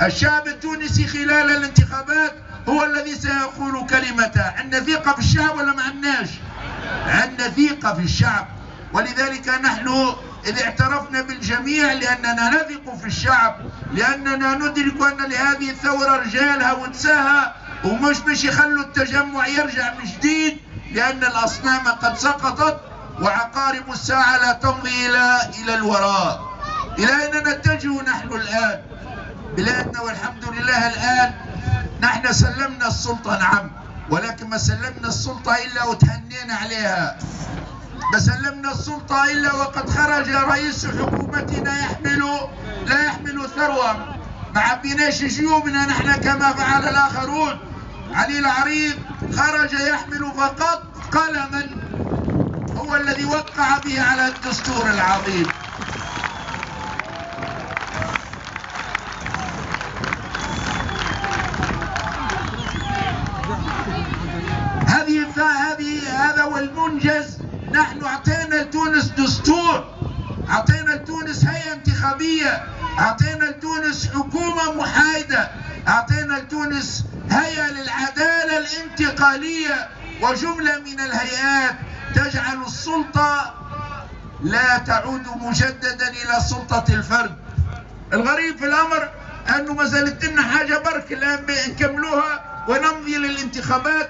الشعب التونسي خلال الانتخابات هو الذي سيقول كلمته. عندنا ثقة في الشعب ولا ما عندناش؟ عندنا ثقة في الشعب، ولذلك نحن إذ اعترفنا بالجميع لأننا نثق في الشعب، لأننا ندرك أن لهذه الثورة رجالها ونساها، ومش يخلوا التجمع يرجع من جديد، لأن الأصنام قد سقطت وعقارب الساعة لا تمضي إلى الوراء. إلى أين نتجه نحن الآن؟ بلادنا والحمد لله الآن نحن سلمنا السلطة، نعم، ولكن ما سلمنا السلطة إلا وتهنينا عليها. ما سلمنا السلطة إلا وقد خرج رئيس حكومتنا لا يحمل ثروة، ما عبيناش جيوبنا نحن كما فعل الآخرون. علي العريض خرج يحمل فقط قلما هو الذي وقع به على الدستور العظيم. هذا هو المنجز. نحن اعطينا لتونس دستور، اعطينا لتونس هيئة انتخابية، اعطينا لتونس حكومة محايدة، اعطينا لتونس هيئة للعدالة الانتقالية، وجملة من الهيئات تجعل السلطة لا تعود مجددا الى سلطة الفرد. الغريب في الامر انه ما زالت لنا حاجة برك الان نكملوها ونمضي للانتخابات.